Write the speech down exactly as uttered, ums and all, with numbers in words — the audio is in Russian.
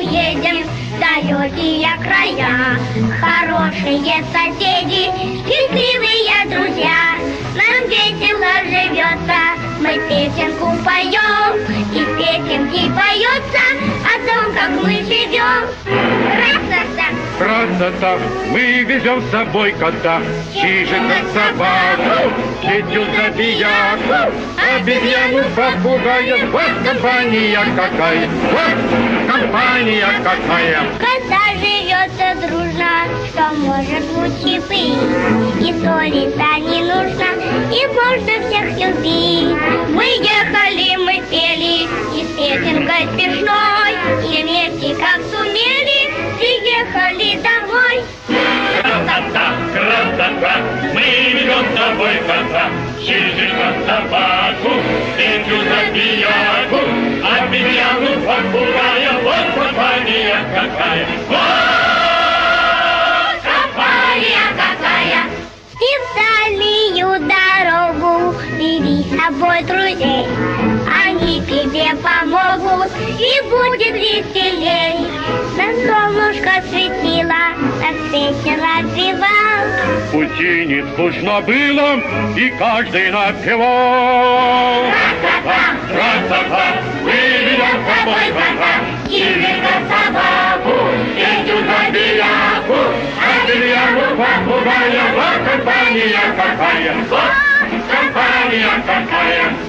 едем в далекие края. Хорошие соседи, счастливые друзья, нам весело живется, мы песенку поем, и в песенке поется о том, как мы живем. Красота! Красота! Мы везем с собой кота, чижика, собаку, Петю, забияку, обезьяну, попугая. Вот компания какая! Вот компания какая! Когда живется дружно, что может лучше быть? И ссориться не нужно, и можно всех любить. Мы ехали, мы пели, и с песенкой смешной, и вместе как сумели, приехали домой. Красота, красота, мы ведем с тобой кота, чижика, собаку, Петю, забияку, обезьяну, попугая. Вот компания какая! Вот компания какая! И в дальнюю дорогу бери с собой друзей, они тебе помогут, и будет веселей. На солнышко светило, так весело отбивал. Пути не скучно было, и каждый напевал. Красота, красота, мы ведем с тобой кота, чижика, собаку, Петю, забияку, обезьяну, попугая. Вот компания какая! Вот компания какая!